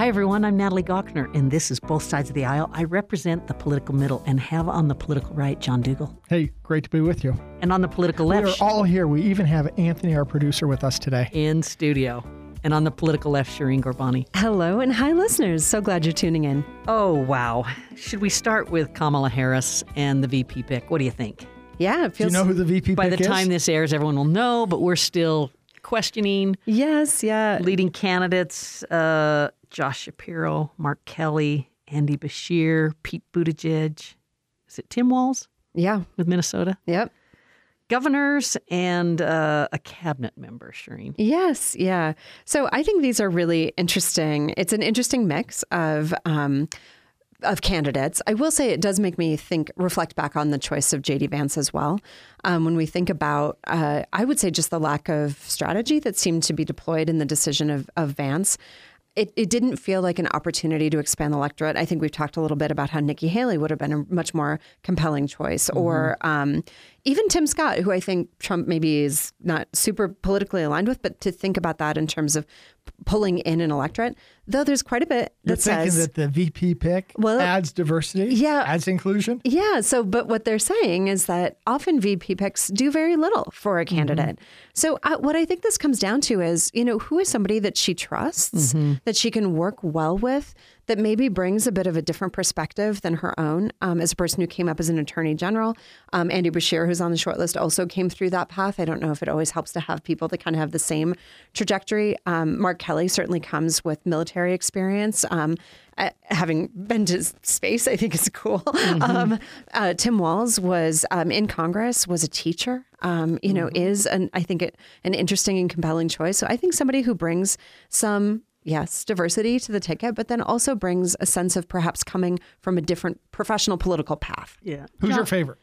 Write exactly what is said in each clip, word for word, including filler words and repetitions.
Hi, everyone. I'm Natalie Gochner, and this is Both Sides of the Aisle. I represent the political middle and have on the political right John Dougal. Hey, great to be with you. And on the political left... We are all here. We even have Anthony, our producer, with us today. In studio. And on the political left, Shireen Ghorbani. Hello, and hi, listeners. So glad you're tuning in. Oh, wow. Should we start with Kamala Harris and the V P pick? What do you think? Yeah, it feels... Do you know who the V P By pick the is? time this airs, everyone will know, but we're still questioning. Yes, yeah. Leading candidates, uh, Josh Shapiro, Mark Kelly, Andy Beshear, Pete Buttigieg. Is it Tim Walz? Yeah. With Minnesota? Yep. Governors and uh, a cabinet member, Shireen. Yes, yeah. So I think these are really interesting. It's an interesting mix of um, of candidates. I will say it does make me think, reflect back on the choice of J D Vance as well. Um, when we think about, uh, I would say just the lack of strategy that seemed to be deployed in the decision of, of Vance. It, it didn't feel like an opportunity to expand the electorate. I think we've talked a little bit about how Nikki Haley would have been a much more compelling choice, mm-hmm. or um, even Tim Scott, who I think Trump maybe is not super politically aligned with, but to think about that in terms of pulling in an electorate, though there's quite a bit that You're says... thinking that the V P pick well, adds diversity, yeah, adds inclusion? Yeah, so, but what they're saying is that often V P picks do very little for a candidate. Mm-hmm. So uh, what I think this comes down to is, you know, who is somebody that she trusts, mm-hmm. that she can work well with, that maybe brings a bit of a different perspective than her own. Um, as a person who came up as an attorney general, um, Andy Beshear, who's on the short list, also came through that path. I don't know if it always helps to have people that kind of have the same trajectory. Um, Mark Kelly certainly comes with military experience. Um, uh, having been to space, I think is cool. Mm-hmm. Um, uh, Tim Walz was um, in Congress, was a teacher, um, you know, mm-hmm. is, an, I think, it, an interesting and compelling choice. So I think somebody who brings some... Yes, diversity to the ticket, but then also brings a sense of perhaps coming from a different professional political path. Yeah. Who's John? your favorite?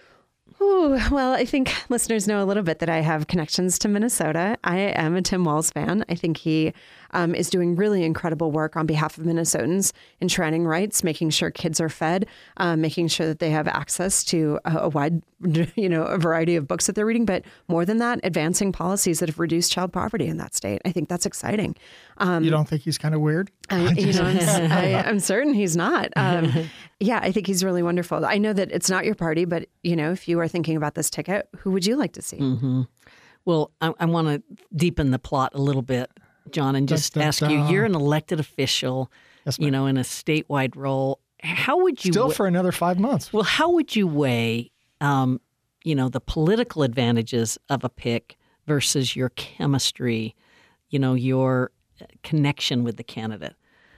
Ooh, well, I think listeners know a little bit that I have connections to Minnesota. I am a Tim Walz fan. I think he um, is doing really incredible work on behalf of Minnesotans, enshrining rights, making sure kids are fed, um, making sure that they have access to a, a wide, you know, a variety of books that they're reading. But more than that, advancing policies that have reduced child poverty in that state. I think that's exciting. Um, you don't think he's kind of weird? I, you know, I'm, I, I'm certain he's not. Um, yeah, I think he's really wonderful. I know that it's not your party, but, you know, if you are thinking about this ticket, who would you like to see? Mm-hmm. Well, I, I want to deepen the plot a little bit, John, and just da, da, ask da. you, you're an elected official, yes, you know, in a statewide role. How would you... Still wa- for another five months. Well, how would you weigh, um, you know, the political advantages of a pick versus your chemistry, you know, your connection with the candidate?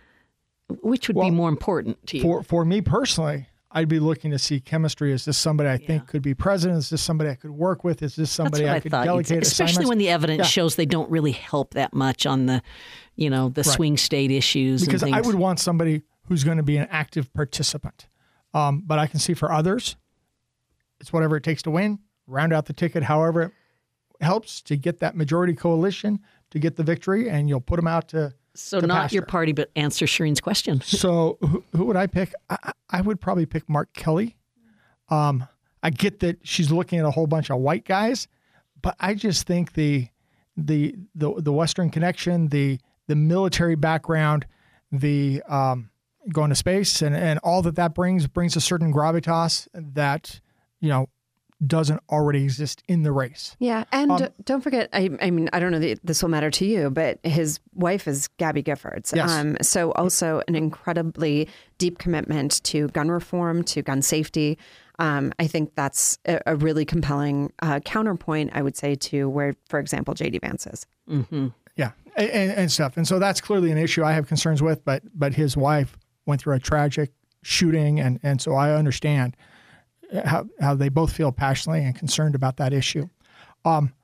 Which would well, be more important to you? For, for me personally, I'd be looking to see chemistry. Is this somebody I yeah. think could be president? Is this somebody I could work with? Is this somebody I, I could delegate assignments? Especially when the evidence yeah. shows they don't really help that much on the, you know, the right. swing state issues. Because and I things. would want somebody who's going to be an active participant. Um, but I can see for others, it's whatever it takes to win, round out the ticket, however it helps to get that majority coalition, to get the victory, and you'll put them out to So to not pasture. your party, but answer Shireen's question. So who, who would I pick? I, I would probably pick Mark Kelly. Um, I get that she's looking at a whole bunch of white guys, but I just think the the the the Western connection, the the military background, the um, going to space, and, and all that that brings brings a certain gravitas that, you know, doesn't already exist in the race. Yeah. And um, don't forget, I, I mean, I don't know that this will matter to you, but his wife is Gabby Giffords. Yes. Um, so also an incredibly deep commitment to gun reform, to gun safety. Um, I think that's a, a really compelling uh, counterpoint, I would say, to where, for example, J D Vance is. Mm-hmm. Yeah. And, and stuff. And so that's clearly an issue I have concerns with, but but his wife went through a tragic shooting. And, and so I understand how how they both feel passionately and concerned about that issue. Um,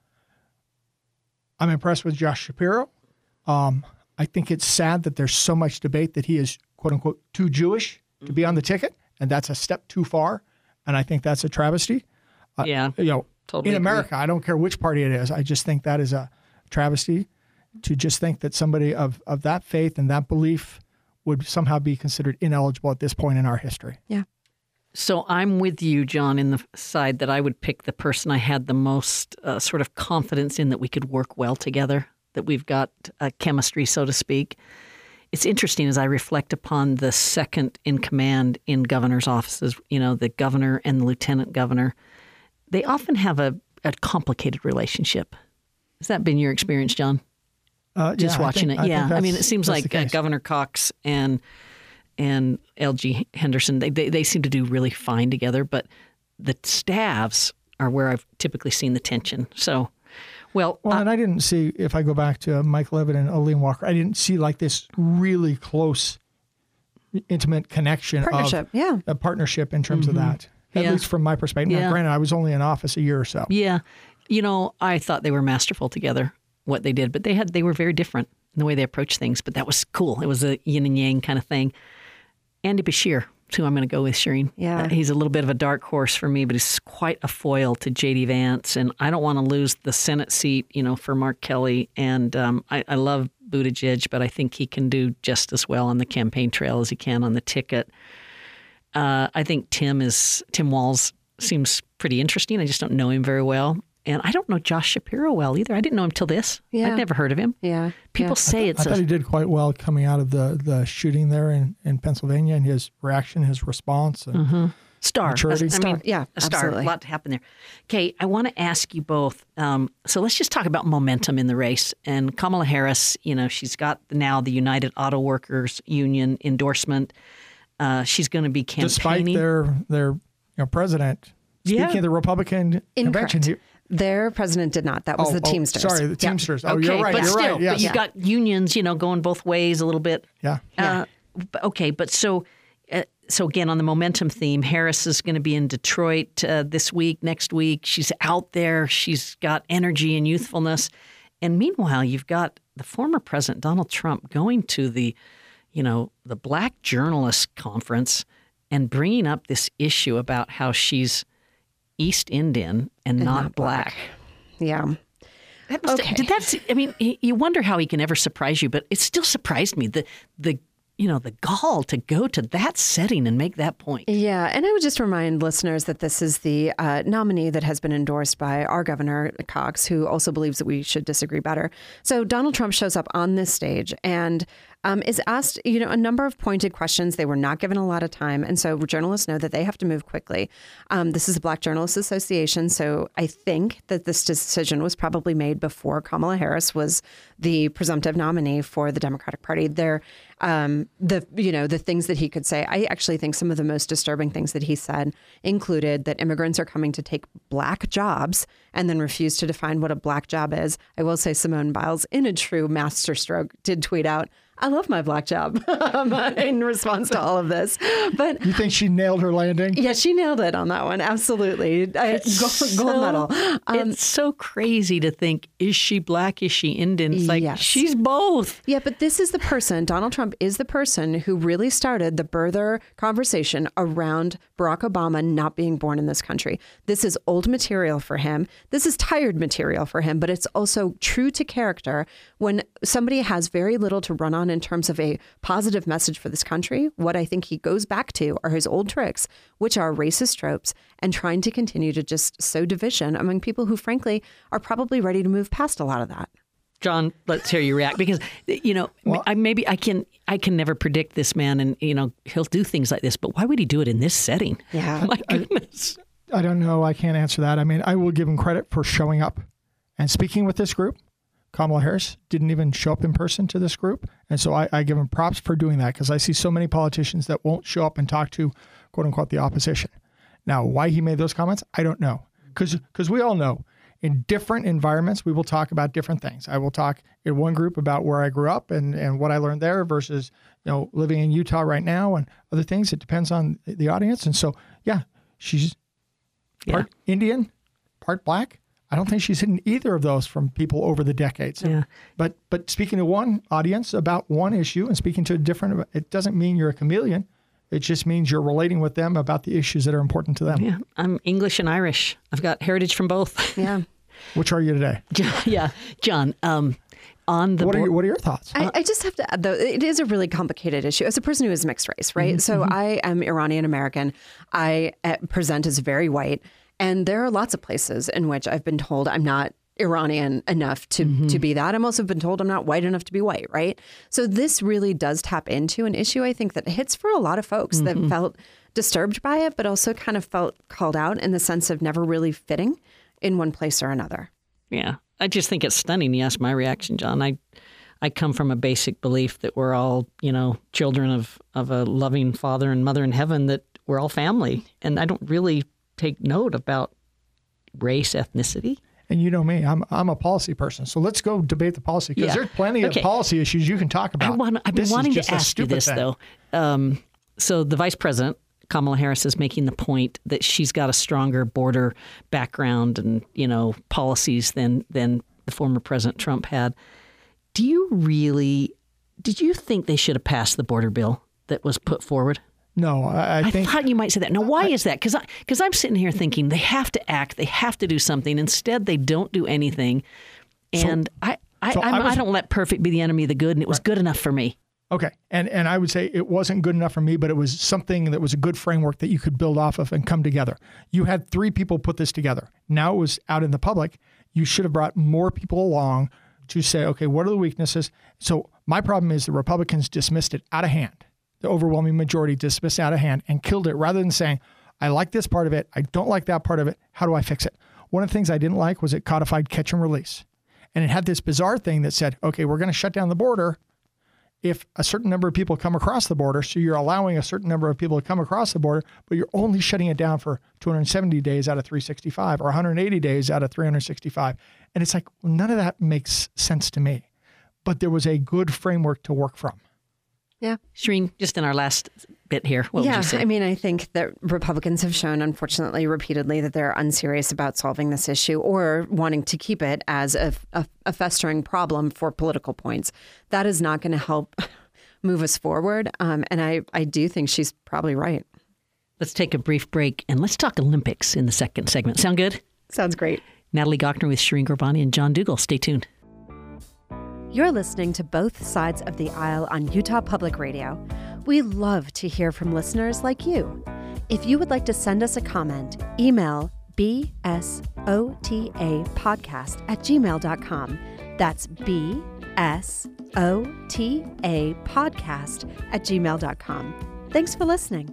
I'm impressed with Josh Shapiro. Um, I think it's sad that there's so much debate that he is, quote unquote, too Jewish to be on the ticket, and that's a step too far. And I think that's a travesty. Uh, yeah, you know, totally in agree. America, I don't care which party it is. I just think that is a travesty to just think that somebody of, of that faith and that belief would somehow be considered ineligible at this point in our history. Yeah. So I'm with you, John, in the side that I would pick the person I had the most uh, sort of confidence in that we could work well together, that we've got uh, chemistry, so to speak. it's interesting as I reflect upon the second in command in governor's offices, you know, the governor and the lieutenant governor, they often have a, a complicated relationship. Has that been your experience, John? Uh, Just yeah, watching I think, it. I Yeah. think I mean, it seems that's like the uh, case. Governor Cox and and L G Henderson, they, they, they seem to do really fine together, but the staffs are where I've typically seen the tension. So, well, Well, uh, and I didn't see, if I go back to Mike Levitt and Aline Walker, I didn't see like this really close, intimate connection Partnership, of yeah. a partnership in terms of that. At Yeah. least from my perspective. Yeah. Now, granted, I was only in office a year or so. yeah, you know, I thought they were masterful together, what they did, but they had they were very different in the way they approached things. But that was cool. It was a yin and yang kind of thing. Andy Bashir, who I'm going to go with, Shireen. Yeah. Uh, he's a little bit of a dark horse for me, but he's quite a foil to J D Vance. And I don't want to lose the Senate seat, you know, for Mark Kelly. And um, I, I love Buttigieg, but I think he can do just as well on the campaign trail as he can on the ticket. Uh, I think Tim is Tim Walz seems pretty interesting. I just don't know him very well. And I don't know Josh Shapiro well either. I didn't know him till this. Yeah. I've never heard of him. Yeah. People yeah. say I it's thought a he did quite well coming out of the, the shooting there in, in Pennsylvania and his reaction, his response. And star. Maturity. I mean, Star. Yeah, a star. absolutely. A lot to happen there. Okay, I want to ask you both. Um, so let's just talk about momentum in the race. And Kamala Harris, you know, she's got now the United Auto Workers Union endorsement. Uh, she's going to be campaigning. Despite their, their you know, president speaking Yeah. at the Republican Incorrect. convention. He, Their president did not. That was oh, the oh, Teamsters. sorry, the Yeah. Teamsters. Oh, okay, you're right. but You're still, right. Yes. but you've got unions, you know, going both ways a little bit. yeah. Yeah. Uh, but- okay, but so uh, so again on the momentum theme, Harris is going to be in Detroit uh, this week, next week. She's out there. She's got energy and youthfulness. And meanwhile, you've got the former president Donald Trump going to the, you know, the Black Journalists Conference and bringing up this issue about how she's East Indian and, not, not black. black. Yeah. That must, Okay. Did that? I mean, he- you wonder how he can ever surprise you, but it still surprised me the the you know the gall to go to that setting and make that point. Yeah, and I would just remind listeners that this is the uh, nominee that has been endorsed by our governor, Cox, who also believes that we should disagree better. So Donald Trump shows up on this stage and um, is asked, you know, a number of pointed questions. They were not given a lot of time, and so journalists know that they have to move quickly. Um, this is a Black Journalists Association, so I think that this decision was probably made before Kamala Harris was the presumptive nominee for the Democratic Party. They're um, the you know the things that he could say. I actually think some of the most disturbing things that he said included that immigrants are coming to take black jobs and then refuse to define what a black job is. I will say Simone Biles, in a true masterstroke, did tweet out, "I love my black job," in response to all of this. But You think she nailed her landing? yeah, she nailed it on that one. Absolutely. I, gold, gold medal. Um, It's so crazy to think: is she black? Is she Indian? It's like Yes. she's both. Yeah, but this is the person, Donald Trump is the person who really started the birther conversation around Barack Obama not being born in this country. This is old material for him. This is tired material for him, but it's also true to character. When somebody has very little to run on in terms of a positive message for this country, what I think he goes back to are his old tricks, which are racist tropes and trying to continue to just sow division among people who, frankly, are probably ready to move past a lot of that. John, let's hear you react because you know Well- I, maybe I can I can never predict this man, and you know he'll do things like this. But why would he do it in this setting? Yeah. My goodness. I don't know. I can't answer that. I mean, I will give him credit for showing up and speaking with this group. Kamala Harris didn't even show up in person to this group. And so I, I give him props for doing that because I see so many politicians that won't show up and talk to, quote unquote, the opposition. Now, why he made those comments, I don't know. Because because we all know in different environments, we will talk about different things. I will talk in one group about where I grew up and, and what I learned there versus, you know, living in Utah right now and other things. It depends on the audience. And so, yeah, she's part Yeah. Indian, part black. I don't think she's hidden either of those from people over the decades. Yeah. But but speaking to one audience about one issue and speaking to a different, it doesn't mean you're a chameleon. It just means you're relating with them about the issues that are important to them. Yeah, I'm English and Irish. I've got heritage from both. Yeah. Which are you today? Yeah, John. Um, on the What are board- your, what are your thoughts? I, I just have to add, though, it is a really complicated issue. As a person who is mixed race, right? So I am Iranian American. I uh, present as very white. And there are lots of places in which I've been told I'm not Iranian enough to, mm-hmm. to be that. I'm also been told I'm not white enough to be white, right? So this really does tap into an issue, I think, that hits for a lot of folks mm-hmm. that felt disturbed by it, but also kind of felt called out in the sense of never really fitting in one place or another. Yeah. I just think it's stunning. You asked my reaction, John. I I come from a basic belief that we're all, you know, children of, of a loving father and mother in heaven, that we're all family. And I don't really take note about race, ethnicity. And you know me, I'm I'm a policy person. So let's go debate the policy, because yeah. there's plenty okay. of policy issues you can talk about. I want, I've been this wanting to ask you this, thing. though. Um, so the vice president, Kamala Harris, is making the point that she's got a stronger border background and, you know, policies than than the former President Trump had. Do you really, did you think they should have passed the border bill that was put forward? No, I, I, I think... thought you might say that. Now, why I, is that? Because because I'm sitting here thinking they have to act, they have to do something. Instead, they don't do anything. And so, I, I, so I, was, I don't let perfect be the enemy of the good, and it was right. good enough for me. Okay. And and I would say it wasn't good enough for me, but it was something that was a good framework that you could build off of and come together. You had three people put this together. Now it was out in the public. You should have brought more people along to say, okay, what are the weaknesses? So my problem is the Republicans dismissed it out of hand. The overwhelming majority dismissed it out of hand and killed it, rather than saying, I like this part of it, I don't like that part of it, how do I fix it? One of the things I didn't like was it codified catch and release. And it had this bizarre thing that said, okay, we're going to shut down the border if a certain number of people come across the border. So you're allowing a certain number of people to come across the border, but you're only shutting it down for two hundred seventy days out of three hundred sixty-five or one hundred eighty days out of three hundred sixty-five. And it's like, well, none of that makes sense to me. But there was a good framework to work from. Yeah. Shireen, just in our last bit here, what yeah, would you say? I mean, I think that Republicans have shown, unfortunately, repeatedly that they're unserious about solving this issue or wanting to keep it as a, a, a festering problem for political points. That is not going to help move us forward. Um, and I, I do think she's probably right. Let's take a brief break and let's talk Olympics in the second segment. Sound good? Sounds great. Natalie Gochnour with Shireen Ghorbani and John Dougal. Stay tuned. You're listening to Both Sides of the Aisle on Utah Public Radio. We love to hear from listeners like you. If you would like to send us a comment, email b s o t a podcast at gmail dot com. That's B S O T A podcast at gmail dot com. Thanks for listening.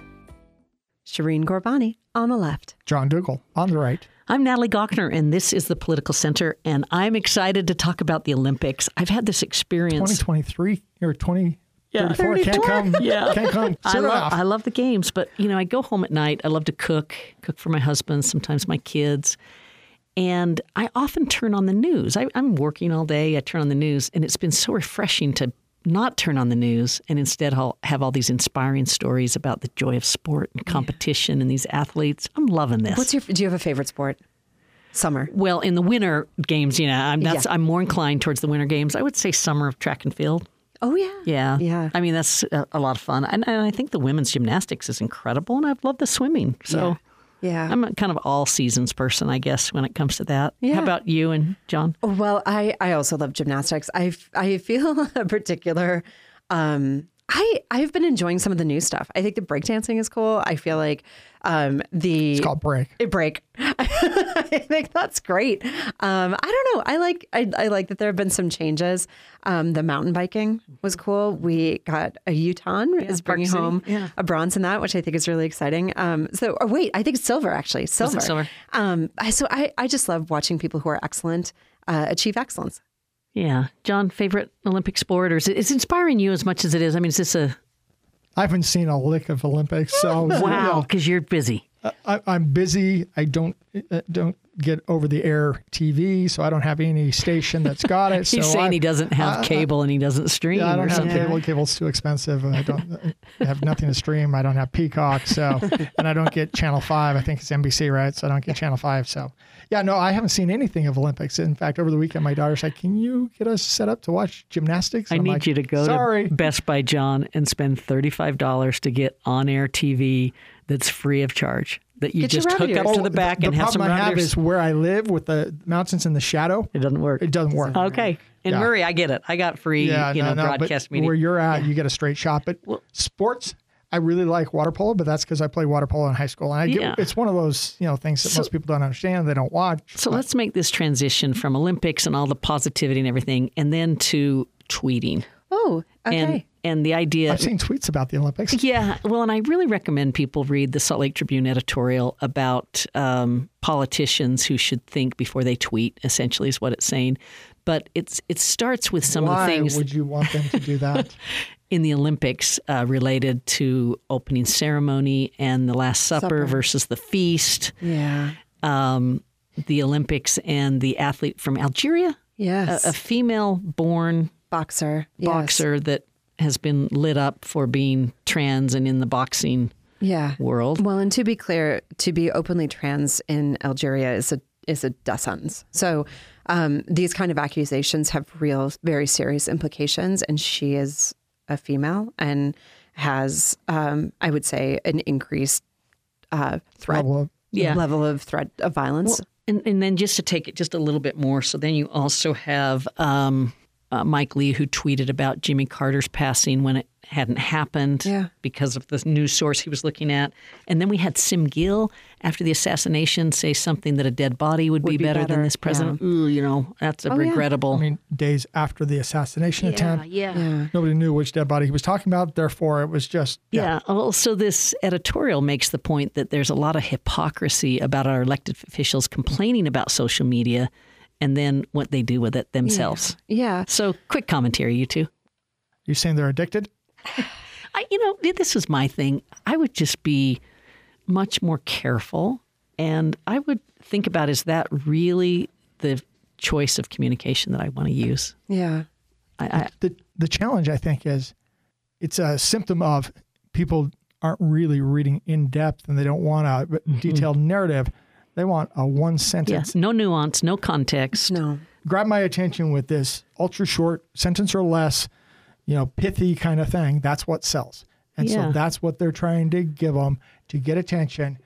Shireen Ghorbani on the left. John Dougal on the right. I'm Natalie Gochnour, and this is the Political Center, and I'm excited to talk about the Olympics. I've had this experience. twenty twenty-three, you're twenty thirty-four. Yeah, thirty-four. Can't come. Yeah. Can't come. I love, I love the games, but, you know, I go home at night. I love to cook, cook for my husband, sometimes my kids. And I often turn on the news. I, I'm working all day. I turn on the news, and it's been so refreshing to not turn on the news and instead I'll have all these inspiring stories about the joy of sport and competition yeah. and these athletes. I'm loving this. What's your? Do you have a favorite sport? Summer. Well, in the winter games, you know, I'm that's yeah. I'm more inclined towards the winter games. I would say summer of track and field. Oh yeah, yeah, yeah. I mean, that's a, a lot of fun, and, and I think the women's gymnastics is incredible, and I love the swimming. So. Yeah. Yeah. I'm a kind of all seasons person, I guess, when it comes to that. Yeah. How about you and John? Well, I, I also love gymnastics. I, I feel a particular, um, I, I've been enjoying some of the new stuff. I think the breakdancing is cool. I feel like um, the... It's called break. Break. I think that's great. Um, I don't know. I like I, I like that there have been some changes. Um, the mountain biking was cool. We got a Utah yeah, is bringing home yeah. a bronze in that, which I think is really exciting. Um, so, or wait, I think it's silver actually. Silver. silver. Um, so I, I just love watching people who are excellent uh, achieve excellence. Yeah. John, favorite Olympic sport, or is it, it's inspiring you as much as it is? I mean, is this a... I haven't seen a lick of Olympics. So wow, because you're busy. I, I'm busy. I don't uh, don't get over the air T V, so I don't have any station that's got it. He's so saying I, he doesn't have I, cable and he doesn't stream. Yeah, I don't or have something. cable. Cable's too expensive. I don't I have nothing to stream. I don't have Peacock, so and I don't get Channel Five. I think it's N B C, right? So I don't get Channel Five. So yeah, no, I haven't seen anything of Olympics. In fact, over the weekend, my daughter's like, "Can you get us set up to watch gymnastics?" I I'm need like, you to go Sorry. to Best Buy, John, and spend thirty-five dollars to get on-air T V that's free of charge. That you Get just hook up oh, to the back the, and the have some problem I have rounders. is where I live with the mountains in the shadow. It doesn't work. It doesn't work. Okay. In Yeah. Murray, I get it. I got free Yeah, you no, know, no, broadcast but media. where you're at, you get a straight shot. But Well- sports, I really like water polo, but that's because I played water polo in high school. And I get, Yeah. it's one of those, you know, things that So- most people don't understand. They don't watch. So but- let's make this transition from Olympics and all the positivity and everything, and then to tweeting. Oh, okay. And and the idea. I've seen tweets about the Olympics. Yeah, well, and I really recommend people read the Salt Lake Tribune editorial about um, politicians who should think before they tweet. Essentially, is what it's saying. But it's it starts with some Why of the things would you want them to do that? in the Olympics uh, related to opening ceremony and the Last Supper, Supper. versus the feast. Yeah. Um, the Olympics and the athlete from Algeria, Yes. a, a female-born boxer. Yes. boxer that has been lit up for being trans and in the boxing Yeah. world. Well, and to be clear, to be openly trans in Algeria is a is a death sentence. So um, these kind of accusations have real, very serious implications. And she is a female and has, um, I would say, an increased uh, threat Level of- Yeah. level of threat of violence. Well, and, and then just to take it just a little bit more, so then you also have um, uh, Mike Lee, who tweeted about Jimmy Carter's passing when it hadn't happened Yeah. because of the news source he was looking at. And then we had Sim Gill, after the assassination, say something that a dead body would, be, be better, better, than this president. Ooh, you know, that's a Oh, yeah. regrettable. I mean, days after the assassination yeah, attempt, yeah. yeah. nobody knew which dead body he was talking about. Therefore, it was just, yeah. Yeah. Well, so this editorial makes the point that there's a lot of hypocrisy about our elected officials complaining about social media and then what they do with it themselves. Yeah. So quick commentary, you two. You saying they're addicted? I, you know, this is my thing. I would just be much more careful. And I would think about, is that really the choice of communication that I want to use? Yeah. I, I, The the challenge, I think, is it's a symptom of people aren't really reading in depth and they don't want a Mm-hmm. detailed narrative. They want a one sentence. yes, no nuance, no context. No. Grab my attention with this ultra short sentence or less, you know, pithy kind of thing. That's what sells. And Yeah. so that's what they're trying to give them to get attention.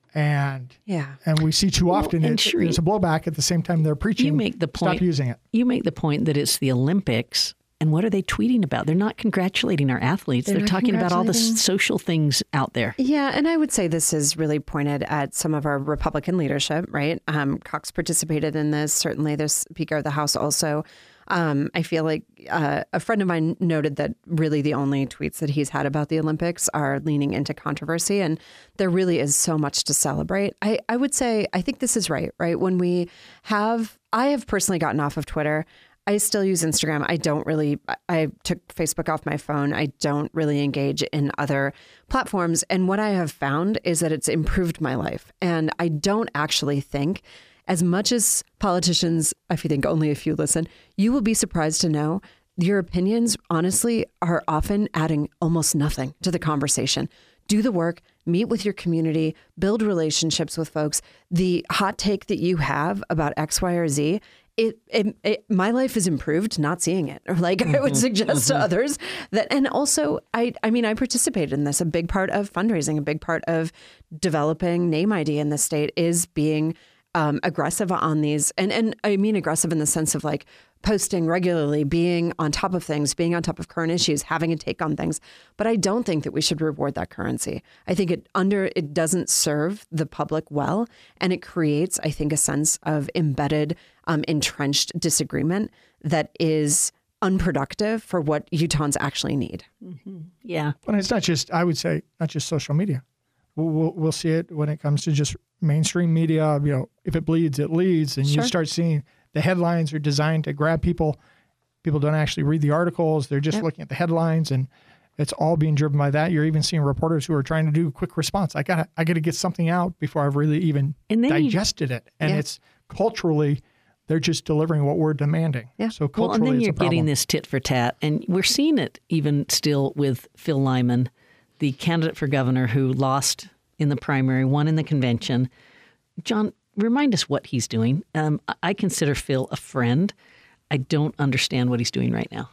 And Yeah. and we see too Well, often and it, Sheree, there's a blowback at the same time they're preaching. You make the point. Stop using it. You make the point that it's the Olympics. And what are they tweeting about? They're not congratulating our athletes. They're, They're not talking about all the congratulating- social things out there. Yeah, and I would say this is really pointed at some of our Republican leadership, right? Um, Cox participated in this. Certainly, the Speaker of the House also. Um, I feel like uh, a friend of mine noted that really the only tweets that he's had about the Olympics are leaning into controversy, and there really is so much to celebrate. I, I would say I think this is right, right? When we have, I have personally gotten off of Twitter. I still use Instagram. I don't really, I took Facebook off my phone. I don't really engage in other platforms. And what I have found is that it's improved my life. And I don't actually think, as much as politicians, if you think only a few listen, you will be surprised to know your opinions, honestly, are often adding almost nothing to the conversation. Do the work, meet with your community, build relationships with folks. The hot take that you have about X, Y, or Z, It, it, it, my life is improved not seeing it. Or like I would suggest to others that, and also I, I mean, I participated in this. A big part of fundraising, a big part of developing Name I D in the state is being um, aggressive on these. And, and I mean, aggressive in the sense of like posting regularly, being on top of things, being on top of current issues, having a take on things. But I don't think that we should reward that currency. I think it under, it doesn't serve the public well. And it creates, I think, a sense of embedded Um, entrenched disagreement that is unproductive for what Utahns actually need. Yeah. And it's not just, I would say, not just social media. We'll, we'll, we'll see it when it comes to just mainstream media. You know, if it bleeds, it leads. And Sure. you start seeing the headlines are designed to grab people. People don't actually read the articles. They're just Yep. looking at the headlines, and it's all being driven by that. You're even seeing reporters who are trying to do quick response. I got I got to get something out before I've really even And then you- digested it. And Yeah. it's culturally, they're just delivering what we're demanding. Yeah. So Well, culturally, and then it's you're a problem. getting this tit for tat, and we're seeing it even still with Phil Lyman, the candidate for governor who lost in the primary, won in the convention. John, remind us what he's doing. Um, I- I consider Phil a friend. I don't understand what he's doing right now.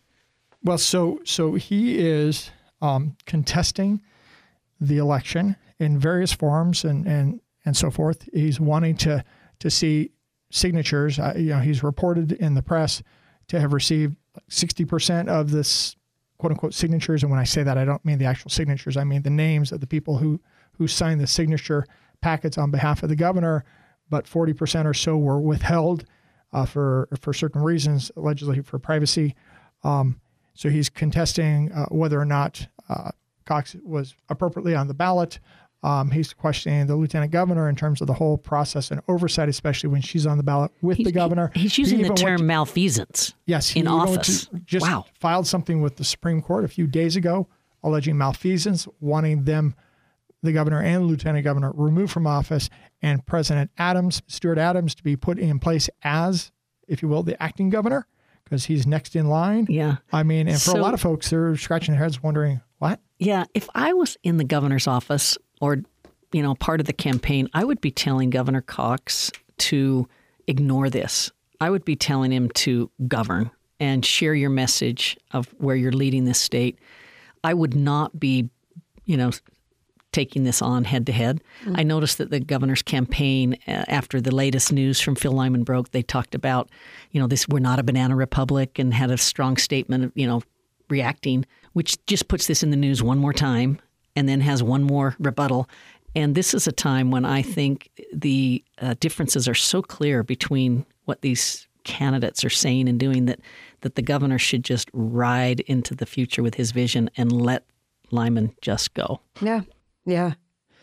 Well, so so he is um, contesting the election in various forms and, and, and so forth. He's wanting to to see signatures. Uh, you know, he's reported in the press to have received sixty percent of this quote unquote signatures. And when I say that, I don't mean the actual signatures. I mean the names of the people who, who signed the signature packets on behalf of the governor, but forty percent or so were withheld uh, for, for certain reasons, allegedly for privacy. Um, so he's contesting uh, whether or not uh, Cox was appropriately on the ballot. Um, he's questioning the lieutenant governor in terms of the whole process and oversight, especially when she's on the ballot with he's, the governor. He, he's using he the term to, malfeasance. Yes, he in office. To, just wow. filed something with the Supreme Court a few days ago, alleging malfeasance, wanting them, the governor and lieutenant governor, removed from office, and President Adams, Stuart Adams, to be put in place as, if you will, the acting governor, because he's next in line. Yeah. I mean, and for so, a lot of folks, they're scratching their heads wondering, what? Yeah. If I was in the governor's office or, you know, part of the campaign, I would be telling Governor Cox to ignore this. I would be telling him to govern and share your message of where you're leading this state. I would not be, you know, taking this on head to head. I noticed that the governor's campaign, uh, after the latest news from Phil Lyman broke, they talked about, you know, this, we're not a banana republic, and had a strong statement, you know, reacting, which just puts this in the news one more time and then has one more rebuttal. And this is a time when I think the uh, differences are so clear between what these candidates are saying and doing that that the governor should just ride into the future with his vision and let Lyman just go. Yeah. Yeah.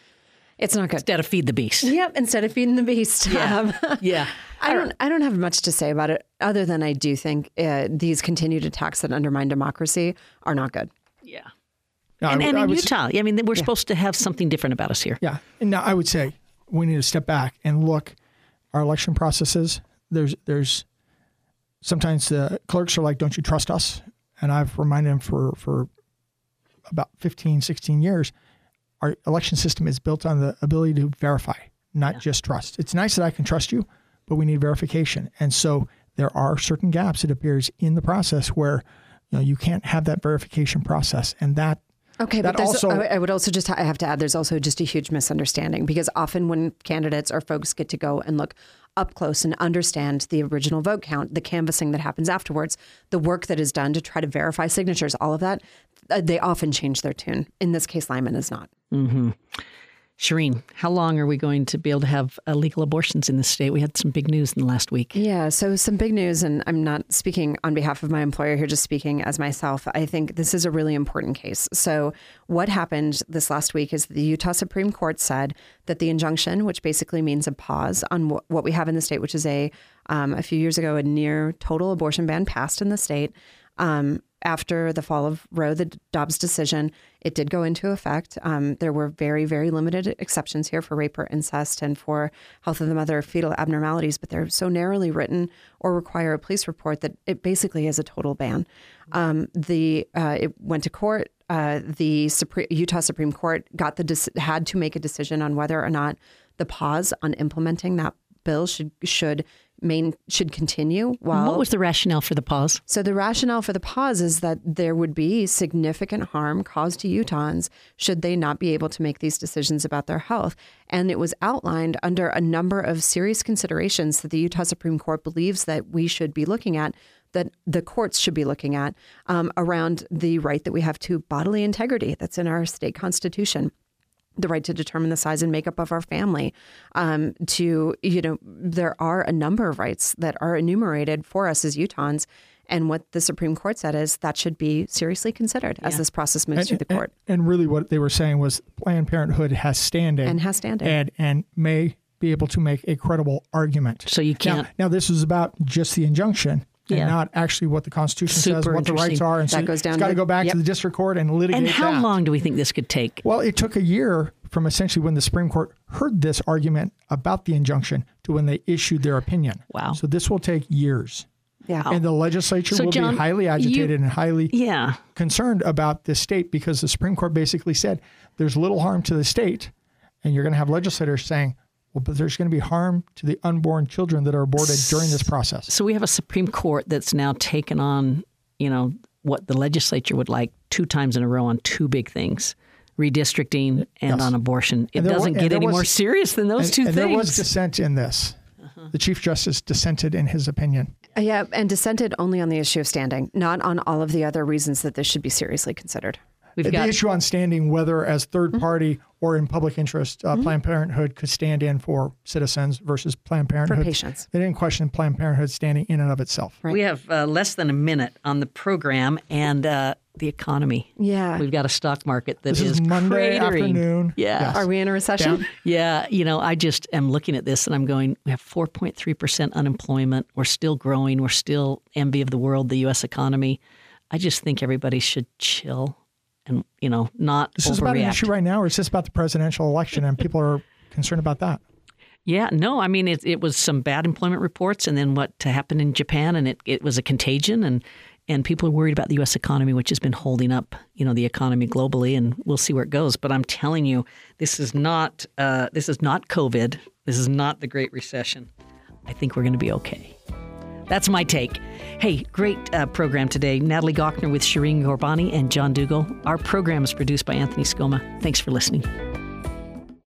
It's not good. Instead of feed the beast. Yep. Instead of feeding the beast. Yeah. Um, yeah. I don't I don't have much to say about it other than I do think uh, these continued attacks that undermine democracy are not good. Yeah. No, and I, and I in would, Utah, I mean, we're yeah. supposed to have something different about us here. Yeah. And now I would say we need to step back and look our election processes. There's there's sometimes the clerks are like, don't you trust us? And I've reminded them for, for about fifteen, sixteen years, our election system is built on the ability to verify, not yeah. just trust. It's nice that I can trust you, but we need verification. And so there are certain gaps, it appears, in the process where you know you can't have that verification process. And that Okay, that but also, I would also just, I have to add, there's also just a huge misunderstanding, because often when candidates or folks get to go and look up close and understand the original vote count, the canvassing that happens afterwards, the work that is done to try to verify signatures, all of that, they often change their tune. In this case, Lyman is not. Mm-hmm. Shireen, how long are we going to be able to have uh, legal abortions in the state? We had some big news in the last week. Yeah, so some big news, and I'm not speaking on behalf of my employer here, just speaking as myself. I think this is a really important case. So what happened this last week is the Utah Supreme Court said that the injunction, which basically means a pause on wh- what we have in the state, which is a, um, a few years ago, a near total abortion ban passed in the state, um, after the fall of Roe, the Dobbs decision, it did go into effect. Um, there were very, very limited exceptions here for rape or incest and for health of the mother, fetal abnormalities, but they're so narrowly written or require a police report that it basically is a total ban. Um, the uh, it went to court. Uh, the Supreme, Utah Supreme Court got the had to make a decision on whether or not the pause on implementing that bill should should main should continue. While what was the rationale for the pause? So the rationale for the pause is that there would be significant harm caused to Utahns should they not be able to make these decisions about their health. And it was outlined under a number of serious considerations that the Utah Supreme Court believes that we should be looking at, that the courts should be looking at, um, around the right that we have to bodily integrity that's in our state constitution, the right to determine the size and makeup of our family, um, to, you know, there are a number of rights that are enumerated for us as Utahns. And what the Supreme Court said is that should be seriously considered yeah. as this process moves and, through the court. And, and really what they were saying was Planned Parenthood has standing. And has standing. And, and may be able to make a credible argument. So you can't. Now, now this is about just the injunction. And yeah. not actually what the Constitution Super says, what the rights are. And that so goes down. It's got to go back yep. to the district court and litigate And how that. long do we think this could take? Well, it took a year from essentially when the Supreme Court heard this argument about the injunction to when they issued their opinion. Wow. So this will take years. Yeah. And the legislature so will John, be highly agitated you, and highly yeah. concerned about this state, because the Supreme Court basically said there's little harm to the state. And you're going to have legislators saying, well, but there's going to be harm to the unborn children that are aborted during this process. So we have a Supreme Court that's now taken on, you know, what the legislature would like two times in a row on two big things, redistricting and yes. on abortion. It doesn't was, get any was, more serious than those and, two and things. There was dissent in this. Uh-huh. The Chief Justice dissented in his opinion. Yeah, and dissented only on the issue of standing, not on all of the other reasons that this should be seriously considered. We've the got issue on standing, whether as third party mm-hmm. or in public interest, uh, mm-hmm. Planned Parenthood could stand in for citizens versus Planned Parenthood. For patients. They didn't question Planned Parenthood standing in and of itself. Right. We have uh, less than a minute on the program and uh, the economy. Yeah. We've got a stock market that this is, is Monday cratering. afternoon. Yeah. Yes. Are we in a recession? Down. Yeah. You know, I just am looking at this and I'm going, we have four point three percent unemployment. We're still growing. We're still envy of the world, the U S economy. I just think everybody should chill. And, you know, not This overreact. is about an issue right now, or it's just about the presidential election, and people are concerned about that. Yeah, no, I mean, it, it was some bad employment reports, and then what happened in Japan, and it, it was a contagion, and, and people are worried about the U S economy, which has been holding up, you know, the economy globally, and we'll see where it goes. But I'm telling you, this is not uh, this is not COVID. This is not the Great Recession. I think we're going to be okay. That's my take. Hey, great uh, program today. Natalie Gochner with Shireen Ghorbani and John Dougal. Our program is produced by Anthony Scoma. Thanks for listening.